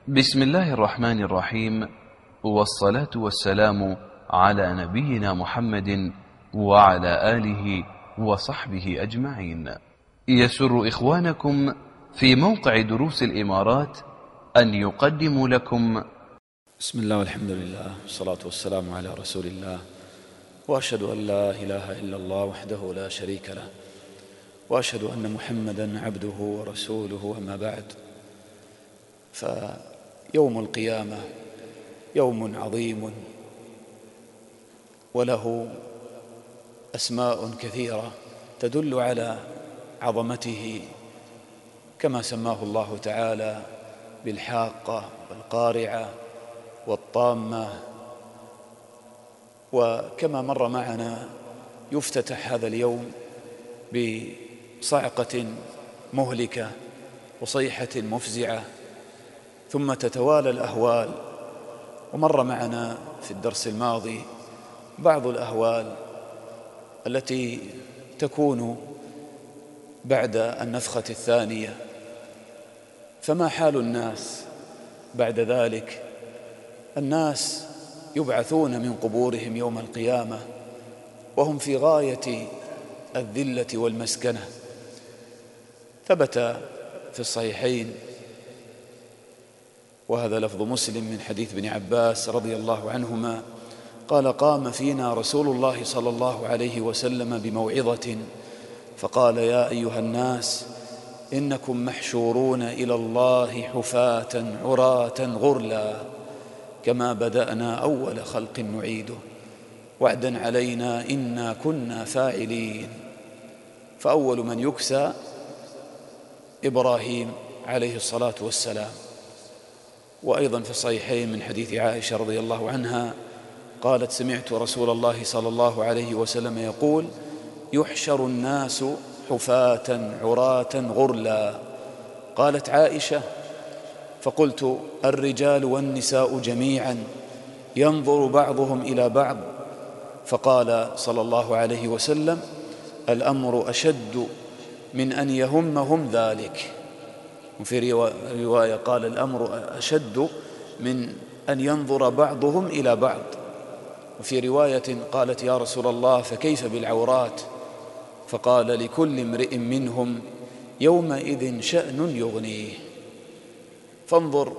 بسم الله الرحمن الرحيم، والصلاة والسلام على نبينا محمد وعلى آله وصحبه أجمعين. يسر إخوانكم في موقع دروس الإمارات أن يقدموا لكم بسم الله والحمد لله والصلاة والسلام على رسول الله، وأشهد أن لا إله إلا الله وحده لا شريك له، وأشهد أن محمدًا عبده ورسوله. أما بعد، فيوم القيامة يوم عظيم وله أسماء كثيرة تدل على عظمته، كما سماه الله تعالى بالحاقة والقارعة والطامة. وكما مر معنا يفتتح هذا اليوم بصعقة مهلكة وصيحة مفزعة، ثم تتوالى الأهوال. ومر معنا في الدرس الماضي بعض الأهوال التي تكون بعد النفخة الثانية. فما حال الناس بعد ذلك؟ الناس يبعثون من قبورهم يوم القيامة وهم في غاية الذلة والمسكنة. ثبت في الصحيحين، وهذا لفظ مسلم، من حديث ابن عباس رضي الله عنهما قال: قام فينا رسول الله صلى الله عليه وسلم بموعظة فقال: يا أيها الناس، إنكم محشورون إلى الله حفاة عراة غرلا، كما بدأنا أول خلق نعيده، وعدا علينا إنا كنا فاعلين. فأول من يكسى إبراهيم عليه الصلاة والسلام. وأيضا في الصحيحين من حديث عائشة رضي الله عنها قالت: سمعت رسول الله صلى الله عليه وسلم يقول: يحشر الناس حفاة عراة غرلا. قالت عائشة: فقلت: الرجال والنساء جميعا ينظر بعضهم إلى بعض؟ فقال صلى الله عليه وسلم: الأمر أشد من أن يهمهم ذلك. وفي رواية قال: الأمر أشد من أن ينظر بعضهم إلى بعض. وفي رواية قالت: يا رسول الله، فكيف بالعورات؟ فقال: لكل امرئ منهم يومئذ شأن يغنيه. فانظر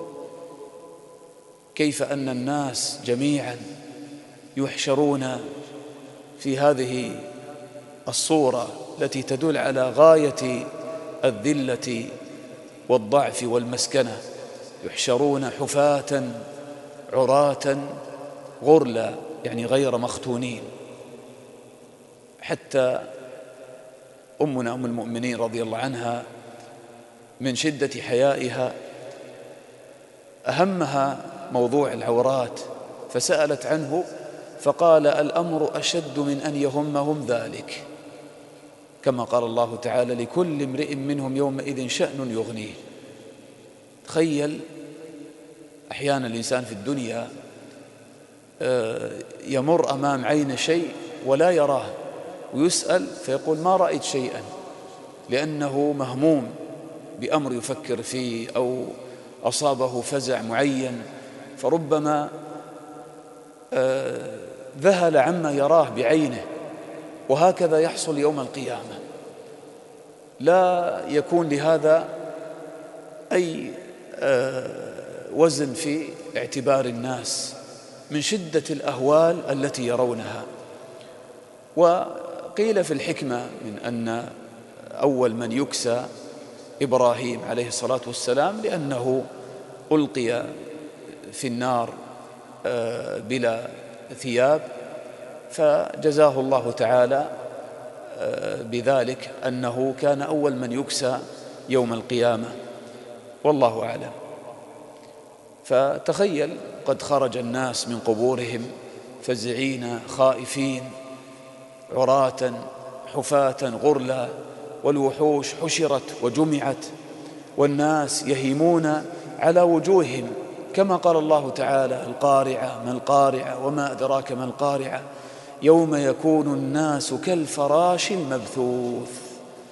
كيف أن الناس جميعا يحشرون في هذه الصورة التي تدل على غاية الذلة والضعف والمسكنة. يحشرون حفاة عراة غرلا، يعني غير مختونين. حتى أمنا أم المؤمنين رضي الله عنها من شدة حيائها أهمها موضوع العورات، فسألت عنه فقال: الأمر أشد من أن يهمهم ذلك، كما قال الله تعالى: لكل امرئ منهم يومئذ شأن يغنيه. تخيل أحيانا الإنسان في الدنيا يمر أمام عين شيء ولا يراه، ويسأل فيقول: ما رأيت شيئا، لأنه مهموم بأمر يفكر فيه أو أصابه فزع معين، فربما ذهل عما يراه بعينه. وهكذا يحصل يوم القيامة. لا يكون لهذا أي وزن في اعتبار الناس من شدة الأهوال التي يرونها. وقيل في الحكمة من أن أول من يكسى إبراهيم عليه الصلاة والسلام، لأنه ألقي في النار بلا ثياب، فجزاه الله تعالى بذلك أنه كان أول من يكسى يوم القيامة، والله أعلم. فتخيل قد خرج الناس من قبورهم فزعين خائفين عراة حفاة غرلا، والوحوش حشرت وجمعت، والناس يهيمون على وجوههم، كما قال الله تعالى: القارعة ما القارعة وما أدراك ما القارعة، يوم يكون الناس كالفراش المبثوث.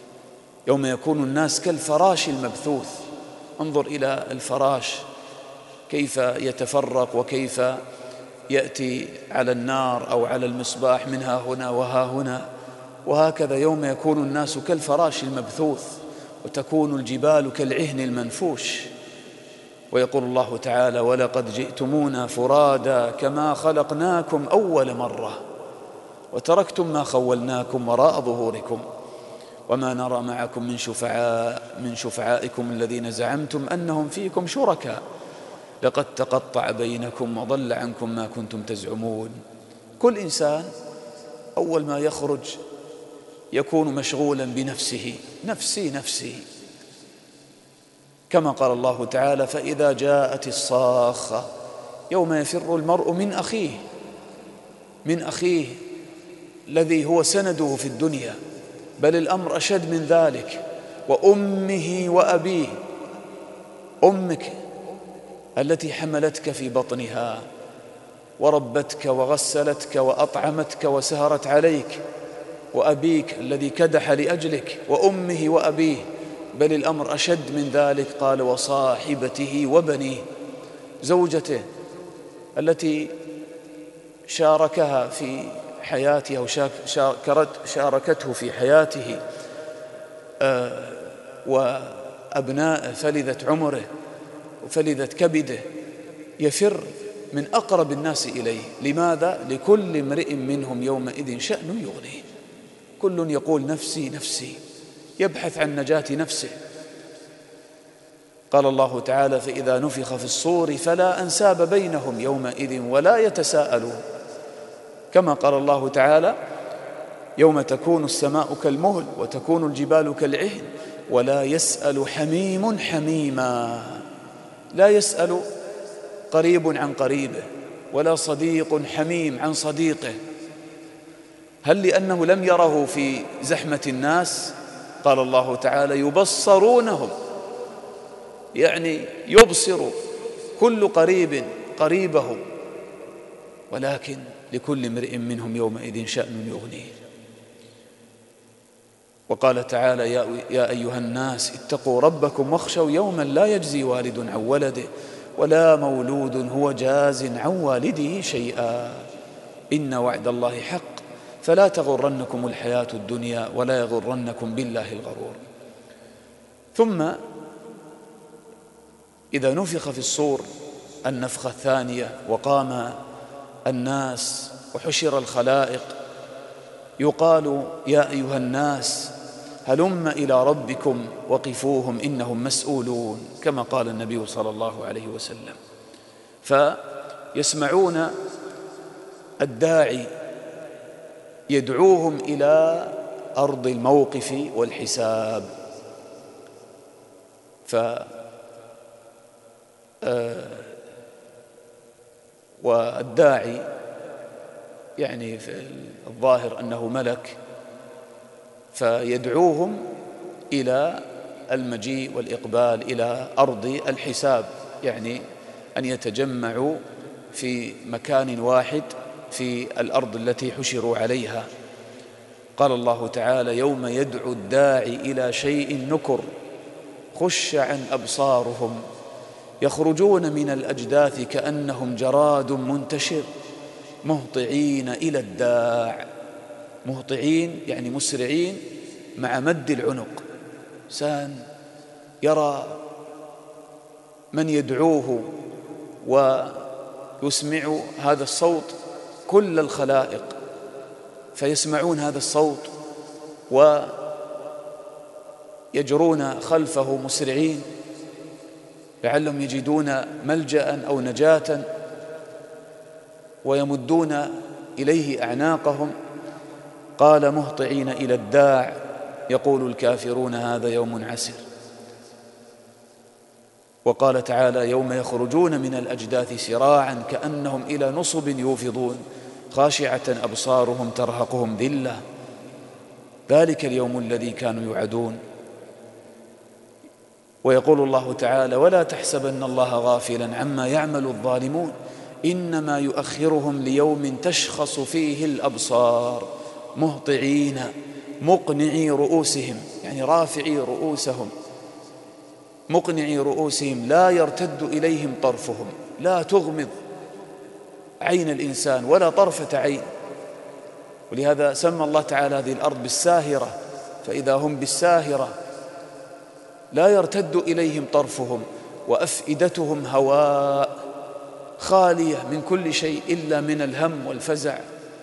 يوم يكون الناس كالفراش المبثوث. انظر إلى الفراش كيف يتفرق وكيف يأتي على النار أو على المصباح من ها هنا وها هنا. وهكذا يوم يكون الناس كالفراش المبثوث وتكون الجبال كالعهن المنفوش. ويقول الله تعالى: ولقد جئتمونا فرادا كما خلقناكم أول مرة وتركتم ما خولناكم وراء ظهوركم وما نرى معكم من شفعائكم الذين زعمتم أنهم فيكم شركاء لقد تقطع بينكم وضل عنكم ما كنتم تزعمون. كل إنسان أول ما يخرج يكون مشغولا بنفسه، نفسي نفسي، كما قال الله تعالى: فإذا جاءت الصاخة يوم يفر المرء من أخيه الذي هو سنده في الدنيا، بل الأمر أشد من ذلك، وأمه وأبيه. أمك التي حملتك في بطنها وربتك وغسلتك وأطعمتك وسهرت عليك، وأبيك الذي كدح لأجلك، وأمه وأبيه، بل الأمر أشد من ذلك. قال: وصاحبته وبنيه، زوجته التي شاركها في حياته أو شاركته في حياته، وأبنائه، فلذة عمره وفلذة كبده، يفر من أقرب الناس إليه. لماذا؟ لكل امرئ منهم يومئذ شأن يغنيه. كل يقول نفسي نفسي، يبحث عن نجاة نفسه. قال الله تعالى: فإذا نفخ في الصور فلا أنساب بينهم يومئذ ولا يتساءلون. كما قال الله تعالى: يوم تكون السماء كالمهل وتكون الجبال كالعهن ولا يسأل حميم حميما. لا يسأل قريب عن قريبه، ولا صديق حميم عن صديقه. هل لأنه لم يره في زحمة الناس؟ قال الله تعالى: يبصرونهم، يعني يبصر كل قريب قريبه، ولكن لكل امرئ منهم يومئذ شأن يغنيه. وقال تعالى: يا أيها الناس اتقوا ربكم واخشوا يوما لا يجزي والد عن ولده ولا مولود هو جاز عن والده شيئا إن وعد الله حق فلا تغرنكم الحياة الدنيا ولا يغرنكم بالله الغرور. ثم إذا نفخ في الصور النفخة الثانية وقام الناس وحشر الخلائق، يقال: يا أيها الناس هلم إلى ربكم وقفوهم إنهم مسؤولون، كما قال النبي صلى الله عليه وسلم. فيسمعون الداعي يدعوهم إلى أرض الموقف والحساب. والداعي يعني في الظاهر أنه ملك، فيدعوهم إلى المجيء والإقبال إلى أرض الحساب، يعني أن يتجمعوا في مكان واحد في الأرض التي حشروا عليها. قال الله تعالى: يوم يدعو الداعي إلى شيء نكر خش عن أبصارهم يخرجون من الأجداث كأنهم جراد منتشر مهطعين إلى الداع. مهطعين يعني مسرعين مع مد العنق. إنسان يرى من يدعوه ويسمع هذا الصوت كل الخلائق، فيسمعون هذا الصوت ويجرون خلفه مسرعين لعلهم يجدون ملجأ أو نجاة، ويمدون إليه أعناقهم. قال: مهطعين إلى الداع يقول الكافرون هذا يوم عسر. وقال تعالى: يوم يخرجون من الأجداث سراعا كأنهم إلى نصب يوفضون خاشعة أبصارهم ترهقهم ذلة ذلك اليوم الذي كانوا يوعدون. ويقول الله تعالى: ولا تحسبن الله غافلا عما يعمل الظالمون إنما يؤخرهم ليوم تشخص فيه الأبصار مهطعين مقنعي رؤوسهم، يعني رافعي رؤوسهم مقنعي رؤوسهم لا يرتد إليهم طرفهم، لا تغمض عين الإنسان ولا طرفة عين. ولهذا سمى الله تعالى هذه الأرض بالساهرة، فإذا هم بالساهرة لا يرتد إليهم طرفهم، وأفئدتهم هواء خالية من كل شيء إلا من الهم والفزع.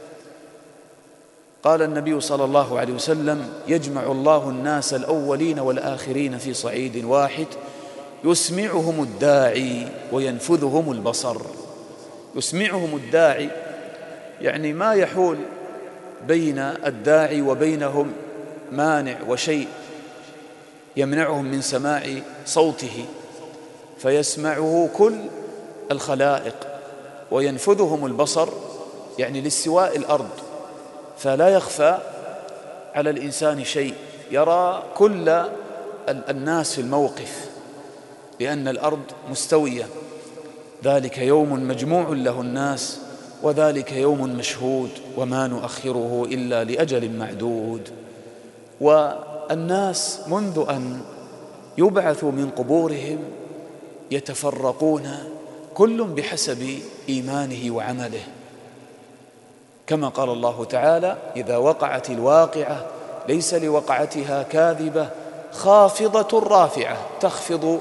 قال النبي صلى الله عليه وسلم: يجمع الله الناس الأولين والآخرين في صعيد واحد، يسمعهم الداعي وينفذهم البصر. يسمعهم الداعي يعني ما يحول بين الداعي وبينهم مانع وشيء يمنعهم من سماع صوته، فيسمعه كل الخلائق. وينفذهم البصر يعني لاستواء الأرض، فلا يخفى على الإنسان شيء، يرى كل الناس في الموقف، لأن الأرض مستوية. ذلك يوم مجموع له الناس، وذلك يوم مشهود، وما نؤخره إلا لأجل معدود. والناس منذ أن يبعثوا من قبورهم يتفرقون كل بحسب إيمانه وعمله، كما قال الله تعالى: إذا وقعت الواقعة ليس لوقعتها كاذبة خافضة رافعة، تخفض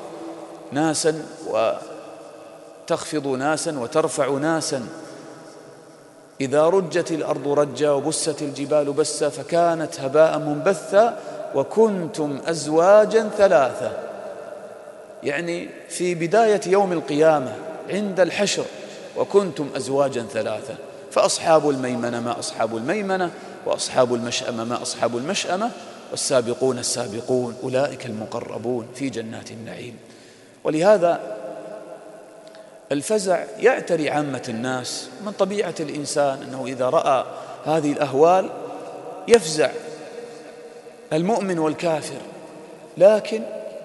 ناسا وترفع ناسا. إذا رجت الأرض رجا وبست الجبال بسا فكانت هباء منبثا وكنتم أزواجا ثلاثة. يعني في بداية يوم القيامة عند الحشر: وكنتم أزواجا ثلاثة، فأصحاب الميمنة ما أصحاب الميمنة، وأصحاب المشأمة ما أصحاب المشأمة، والسابقون السابقون أولئك المقربون في جنات النعيم. ولهذا الفزع يعتري عامة الناس. من طبيعة الإنسان أنه إذا رأى هذه الأهوال يفزع، المؤمن والكافر، لكن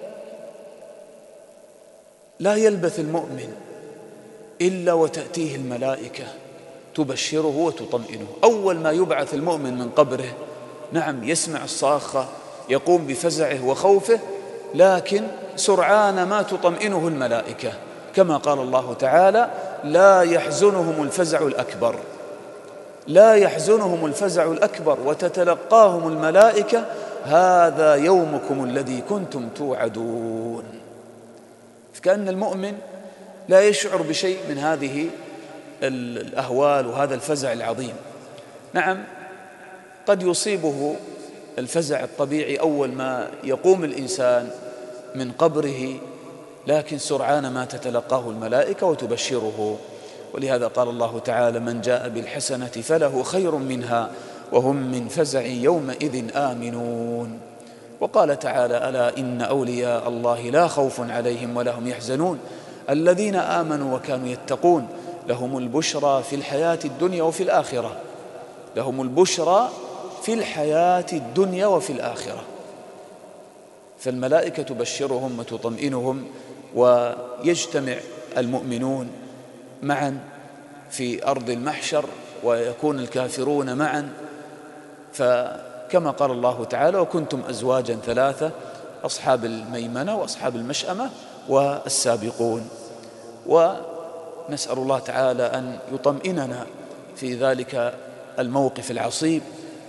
لا يلبث المؤمن إلا وتأتيه الملائكة تبشره وتطمئنه. أول ما يبعث المؤمن من قبره، نعم، يسمع الصاخة، يقوم بفزعه وخوفه، لكن سرعان ما تطمئنه الملائكة، كما قال الله تعالى: لا يحزنهم الفزع الأكبر، لا يحزنهم الفزع الأكبر، وتتلقاهم الملائكة: هذا يومكم الذي كنتم توعدون. فكأن المؤمن لا يشعر بشيء من هذه الأهوال وهذا الفزع العظيم. نعم، قد يصيبه الفزع الطبيعي أول ما يقوم الإنسان من قبره، لكن سرعان ما تتلقاه الملائكة وتبشره. ولهذا قال الله تعالى: من جاء بالحسنة فله خير منها وهم من فزع يومئذ آمنون. وقال تعالى: ألا إن أولياء الله لا خوف عليهم ولا هم يحزنون الذين آمنوا وكانوا يتقون لهم البشرى في الحياة الدنيا وفي الآخرة. لهم البشرى في الحياة الدنيا وفي الآخرة. فالملائكة تبشرهم وتطمئنهم، ويجتمع المؤمنون معا في أرض المحشر، ويكون الكافرون معا. فكما قال الله تعالى: وكنتم أزواجا ثلاثة، أصحاب الميمنة وأصحاب المشأمة والسابقون. ونسأل الله تعالى أن يطمئننا في ذلك الموقف العصيب.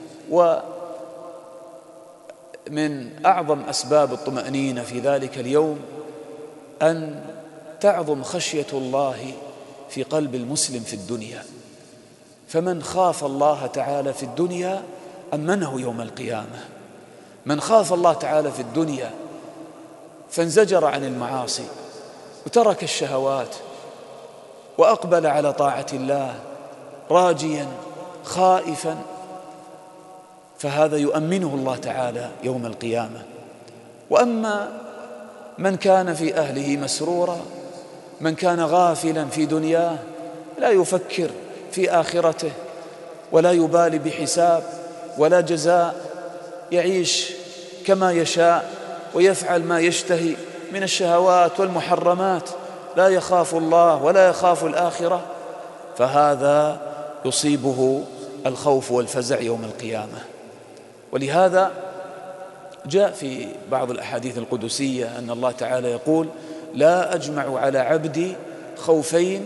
ومن أعظم أسباب الطمأنينة في ذلك اليوم أن تعظم خشية الله في قلب المسلم في الدنيا. فمن خاف الله تعالى في الدنيا أمنه يوم القيامة. من خاف الله تعالى في الدنيا فانزجر عن المعاصي وترك الشهوات وأقبل على طاعة الله راجيا خائفا، فهذا يؤمنه الله تعالى يوم القيامة. وأما من كان في أهله مسرورا، من كان غافلا في دنياه لا يفكر في آخرته ولا يبالي بحساب ولا جزاء، يعيش كما يشاء ويفعل ما يشتهي من الشهوات والمحرمات، لا يخاف الله ولا يخاف الآخرة، فهذا يصيبه الخوف والفزع يوم القيامة. ولهذا جاء في بعض الأحاديث القدسية أن الله تعالى يقول: لا أجمع على عبدي خوفين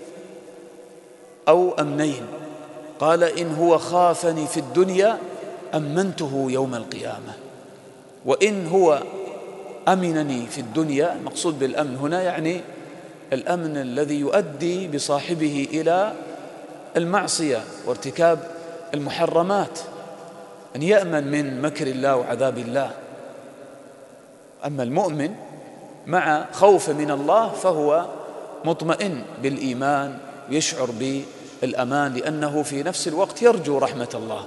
أو أمنين، قال: إن هو خافني في الدنيا أمنته يوم القيامة، وإن هو أمنني في الدنيا. المقصود بالأمن هنا يعني الأمن الذي يؤدي بصاحبه إلى المعصية وارتكاب المحرمات، أن يأمن من مكر الله وعذاب الله. أما المؤمن مع خوف من الله فهو مطمئن بالإيمان ويشعر بالأمان، لأنه في نفس الوقت يرجو رحمة الله.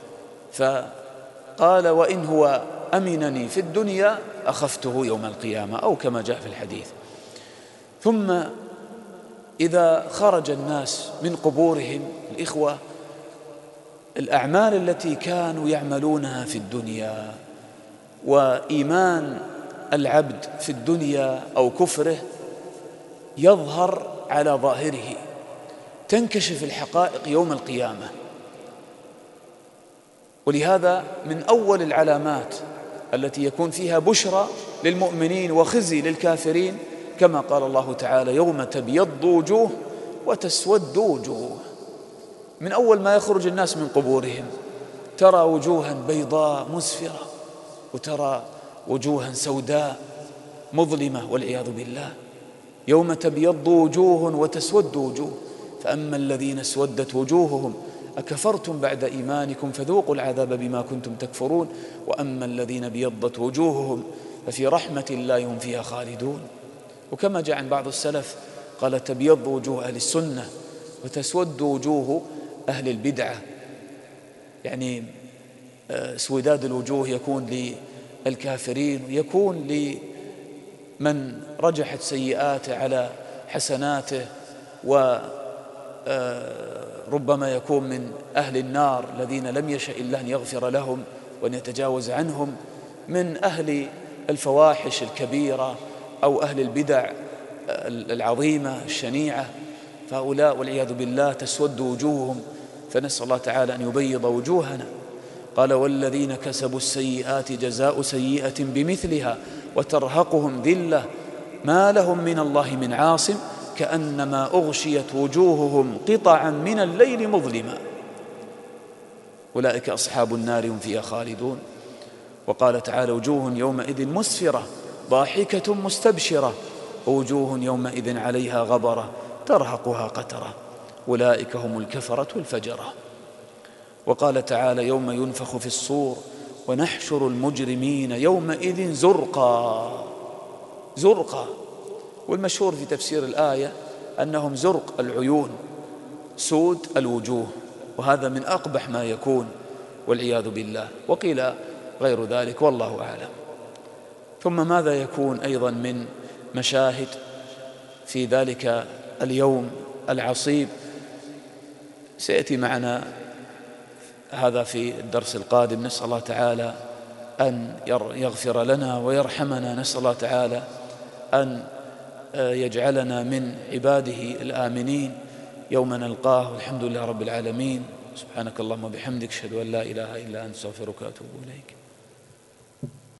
فقال: وإن هو أمنني في الدنيا أخفته يوم القيامة، أو كما جاء في الحديث. ثم إذا خرج الناس من قبورهم الإخوة، الأعمال التي كانوا يعملونها في الدنيا وإيمان العبد في الدنيا أو كفره يظهر على ظاهره، تنكشف الحقائق يوم القيامة. ولهذا من أول العلامات التي يكون فيها بشرى للمؤمنين وخزي للكافرين كما قال الله تعالى: يوم تبيض وجوه وتسود وجوه. من أول ما يخرج الناس من قبورهم ترى وجوها بيضاء مسفرة، وترى وجوها سوداء مظلمة والعياذ بالله. يوم تبيض وجوه وتسود وجوه، فأما الذين اسودت وجوههم أكفرتم بعد إيمانكم فذوقوا العذاب بما كنتم تكفرون، وأما الذين ابيضت وجوههم ففي رحمة الله هم فيها خالدون. وكما جاء عن بعض السلف قال: تبيض وجوه أهل السنة وتسود وجوه أهل البدعة. يعني اسوداد الوجوه يكون للكافرين، ويكون لمن رجحت سيئاته على حسناته، وربما يكون من أهل النار الذين لم يشأ الله أن يغفر لهم وأن يتجاوز عنهم، من أهل الفواحش الكبيرة أو أهل البدع العظيمة الشنيعة، فهؤلاء والعياذ بالله تسود وجوههم. فنسأل الله تعالى أن يبيض وجوهنا. قال: والذين كسبوا السيئات جزاء سيئة بمثلها وترهقهم ذلة ما لهم من الله من عاصم كأنما أغشيت وجوههم قطعا من الليل مظلما أولئك أصحاب النار هم فيها خالدون. وقال تعالى: وجوه يومئذ مسفرة ضاحكة مستبشرة ووجوه يومئذ عليها غبرة ترهقها قترة أولئك هم الكفرة الفجرة. وقال تعالى: يوم ينفخ في الصور ونحشر المجرمين يومئذ زرقا. زرقا، والمشهور في تفسير الآية أنهم زرق العيون، سود الوجوه، وهذا من أقبح ما يكون والعياذ بالله. وقيل غير ذلك والله أعلم. ثم ماذا يكون أيضا من مشاهد في ذلك اليوم العصيب سيأتي معنا هذا في الدرس القادم. نسأل الله تعالى أن يغفر لنا ويرحمنا، نسأل الله تعالى أن يجعلنا من عباده الآمنين يوم نلقاه. والحمد لله رب العالمين. سبحانك اللهم وبحمدك، أشهد أن لا إله إلا أنت، أستغفرك وأتوب إليك.